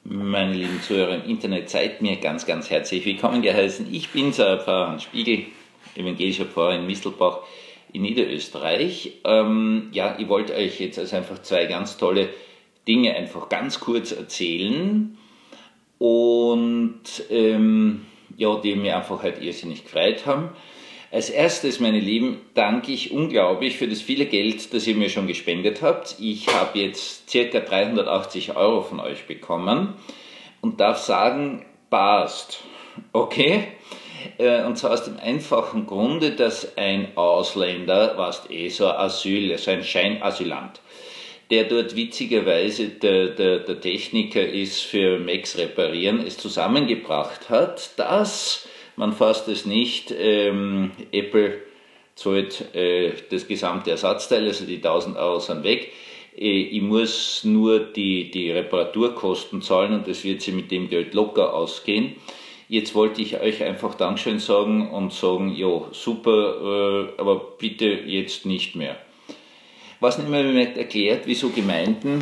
Meine lieben Zuhörer im Internet, seid mir ganz, ganz herzlich willkommen geheißen. Ich bin Pfarrer Hans Spiegel, evangelischer Pfarrer in Mistelbach in Niederösterreich. Ich wollte euch jetzt also einfach zwei ganz tolle Dinge einfach ganz kurz erzählen und die mir einfach halt irrsinnig gefreut haben. Als erstes, meine Lieben, danke ich unglaublich für das viele Geld, das ihr mir schon gespendet habt. Ich habe jetzt ca. 380 Euro von euch bekommen und darf sagen, passt. Okay? Und zwar aus dem einfachen Grunde, dass ein Ausländer, so ein Asyl, so ein Scheinasylant, der dort witzigerweise der Techniker ist für Macs reparieren, es zusammengebracht hat, dass man fasst es nicht, Apple zahlt das gesamte Ersatzteil, also die 1000 Euro sind weg. Ich muss nur die Reparaturkosten zahlen und das wird sie mit dem Geld locker ausgehen. Jetzt wollte ich euch einfach Dankeschön sagen und sagen, ja, super, aber bitte jetzt nicht mehr. Was nicht mehr erklärt, wieso Gemeinden,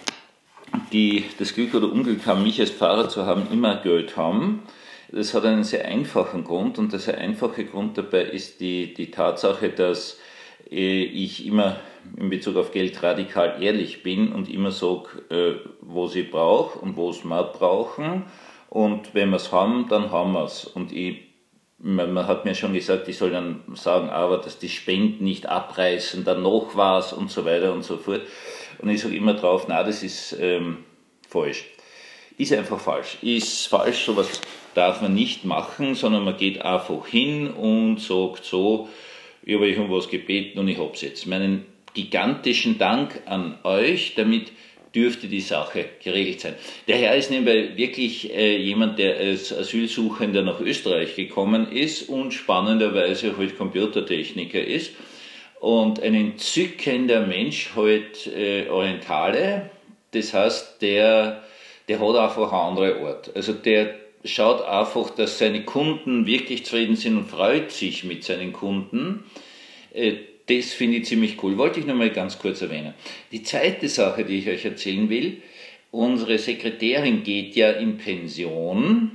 die das Glück oder Unglück haben, mich als Pfarrer zu haben, immer Geld haben. Das hat einen sehr einfachen Grund und der sehr einfache Grund dabei ist die Tatsache, dass ich immer in Bezug auf Geld radikal ehrlich bin und immer sage, wo sie brauche und wo es wir brauchen, und wenn wir es haben, dann haben wir es. Und man hat mir schon gesagt, ich soll dann sagen, aber dass die Spenden nicht abreißen, dann noch was und so weiter und so fort. Und ich sage immer drauf, na, das ist falsch. Ist einfach falsch. Ist falsch, sowas darf man nicht machen, sondern man geht einfach hin und sagt so, ich habe euch um was gebeten und ich hab's jetzt. Meinen gigantischen Dank an euch, damit dürfte die Sache geregelt sein. Der Herr ist nebenbei wirklich jemand, der als Asylsuchender nach Österreich gekommen ist und spannenderweise halt Computertechniker ist und ein entzückender Mensch, halt Orientale, das heißt, der hat einfach eine andere Art. Also der schaut einfach, dass seine Kunden wirklich zufrieden sind und freut sich mit seinen Kunden. Das finde ich ziemlich cool. Wollte ich noch mal ganz kurz erwähnen. Die zweite Sache, die ich euch erzählen will, unsere Sekretärin geht ja in Pension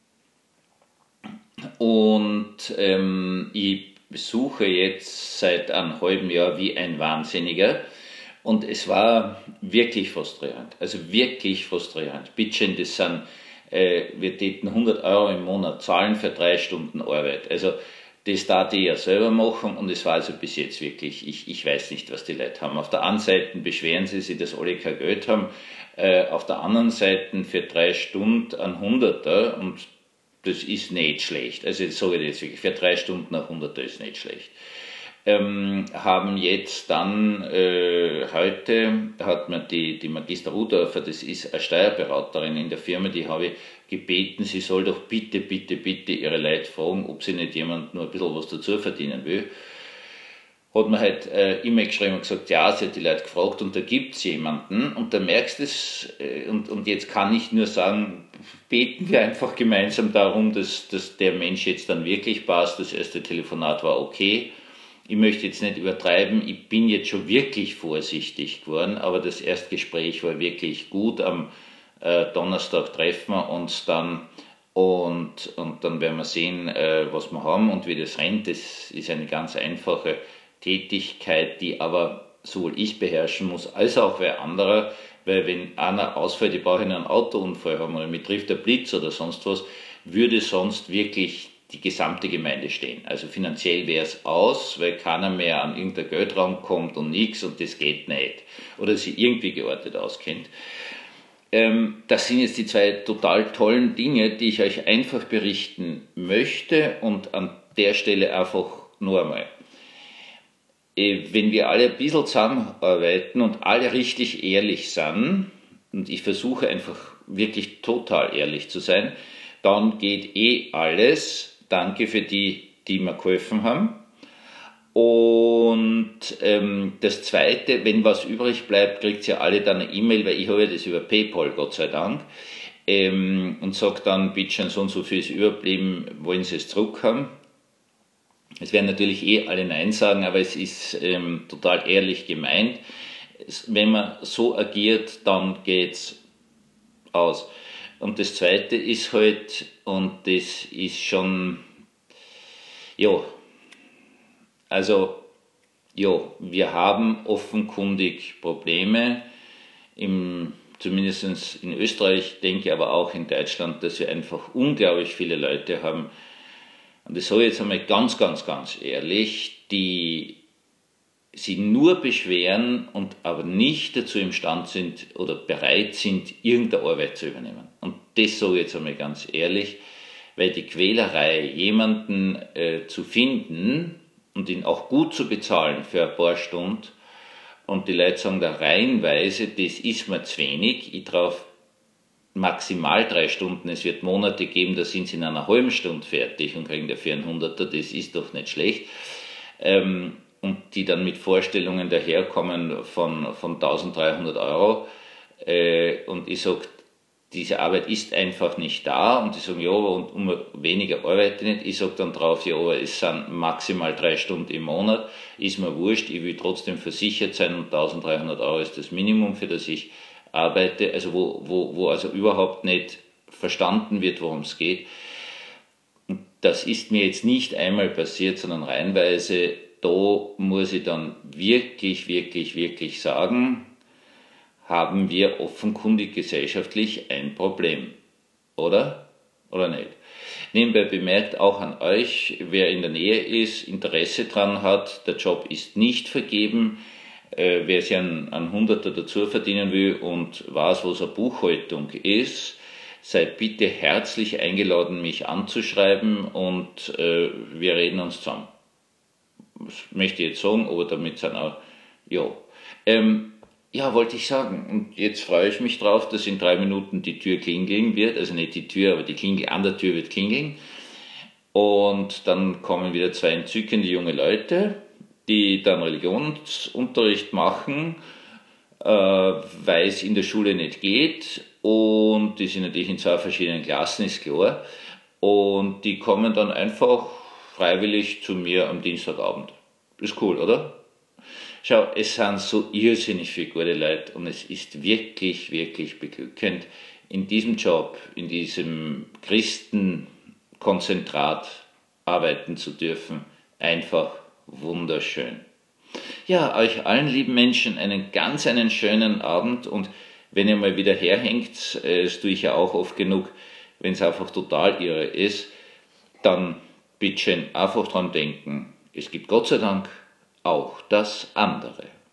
und ich suche jetzt seit einem halben Jahr wie ein Wahnsinniger. Und es war wirklich frustrierend, also wirklich frustrierend. Bitteschön, das sind, wir täten 100 Euro im Monat zahlen für 3 Stunden Arbeit. Also das darf ich ja selber machen und es war also bis jetzt wirklich, ich weiß nicht, was die Leute haben. Auf der einen Seite beschweren sie sich, dass alle kein Geld haben, auf der anderen Seite für 3 Stunden ein Hunderter, und das ist nicht schlecht. Also jetzt sage ich jetzt wirklich, für 3 Stunden ein Hunderter ist nicht schlecht. Haben jetzt dann, heute hat mir die Magister Rudorfer, das ist eine Steuerberaterin in der Firma, die habe ich gebeten, sie soll doch bitte ihre Leute fragen, ob sie nicht jemand nur ein bisschen was dazu verdienen will. Hat mir halt E-Mail geschrieben und gesagt, ja, sie hat die Leute gefragt und da gibt es jemanden, und da merkst du es, und jetzt kann ich nur sagen, beten wir einfach gemeinsam darum, dass der Mensch jetzt dann wirklich passt. Das erste Telefonat war okay. Ich möchte jetzt nicht übertreiben, ich bin jetzt schon wirklich vorsichtig geworden, aber das Erstgespräch war wirklich gut. Am Donnerstag treffen wir uns dann und dann werden wir sehen, was wir haben und wie das rennt. Das ist eine ganz einfache Tätigkeit, die aber sowohl ich beherrschen muss, als auch wer anderer, weil wenn einer ausfällt, ich brauche einen Autounfall haben oder mich trifft der Blitz oder sonst was, würde sonst wirklich die gesamte Gemeinde stehen. Also finanziell wäre es aus, weil keiner mehr an irgendein Geldraum kommt und nichts, und das geht nicht. Oder sich irgendwie geortet auskennt. Das sind jetzt die zwei total tollen Dinge, die ich euch einfach berichten möchte, und an der Stelle einfach nur einmal. Wenn wir alle ein bisschen zusammenarbeiten und alle richtig ehrlich sind, und ich versuche einfach wirklich total ehrlich zu sein, dann geht alles. Danke für die mir geholfen haben. Und das Zweite, wenn was übrig bleibt, kriegt ihr alle dann eine E-Mail, weil ich habe das über PayPal, Gott sei Dank, und sage dann, bitte schon so und so viel ist überblieben, wollen Sie es zurückhaben? Es werden natürlich alle Nein sagen, aber es ist total ehrlich gemeint. Wenn man so agiert, dann geht's aus. Und das Zweite ist halt, und das ist schon, ja, also, ja, wir haben offenkundig Probleme, zumindest in Österreich, denke aber auch in Deutschland, dass wir einfach unglaublich viele Leute haben, und das sage ich jetzt einmal ganz, ganz, ganz ehrlich, die sich nur beschweren und aber nicht dazu imstande sind oder bereit sind, irgendeine Arbeit zu übernehmen. Und das sage ich jetzt einmal ganz ehrlich, weil die Quälerei, jemanden zu finden und ihn auch gut zu bezahlen für ein paar Stunden, und die Leute sagen da reihenweise, das ist mir zu wenig, ich drauf maximal 3 Stunden, es wird Monate geben, da sind sie in einer halben Stunde fertig und kriegen dafür einen Hunderter, das ist doch nicht schlecht. Und die dann mit Vorstellungen daherkommen von 1300 Euro, und ich sage, diese Arbeit ist einfach nicht da, und die sagen, ja, und um weniger arbeite ich nicht. Ich sage dann drauf, ja, aber es sind maximal 3 Stunden im Monat, ist mir wurscht, ich will trotzdem versichert sein, und 1300 Euro ist das Minimum, für das ich arbeite, also wo also überhaupt nicht verstanden wird, worum es geht. Und das ist mir jetzt nicht einmal passiert, sondern reihenweise. Da muss ich dann wirklich, wirklich, wirklich sagen, haben wir offenkundig gesellschaftlich ein Problem. Oder? Oder nicht? Nebenbei bemerkt auch an euch, wer in der Nähe ist, Interesse dran hat, der Job ist nicht vergeben. Wer sich einen Hunderter dazu verdienen will und weiß, was eine Buchhaltung ist, seid bitte herzlich eingeladen, mich anzuschreiben, und wir reden uns zusammen. Das möchte ich jetzt sagen, aber damit sind auch, ja. Ja, wollte ich sagen. Und jetzt freue ich mich drauf, dass in 3 Minuten die Tür klingeln wird. Also nicht die Tür, aber die Klingel an der Tür wird klingeln. Und dann kommen wieder 2 entzückende junge Leute, die dann Religionsunterricht machen, weil es in der Schule nicht geht. Und die sind natürlich in 2 verschiedenen Klassen, ist klar. Und die kommen dann einfach freiwillig zu mir am Dienstagabend. Ist cool, oder? Schau, es sind so irrsinnig viele gute Leute, und es ist wirklich, wirklich beglückend, in diesem Job, in diesem Christenkonzentrat arbeiten zu dürfen. Einfach wunderschön. Ja, euch allen lieben Menschen einen schönen Abend, und wenn ihr mal wieder herhängt, das tue ich ja auch oft genug, wenn es einfach total irre ist, dann bitte schön einfach dran denken, es gibt Gott sei Dank auch das andere.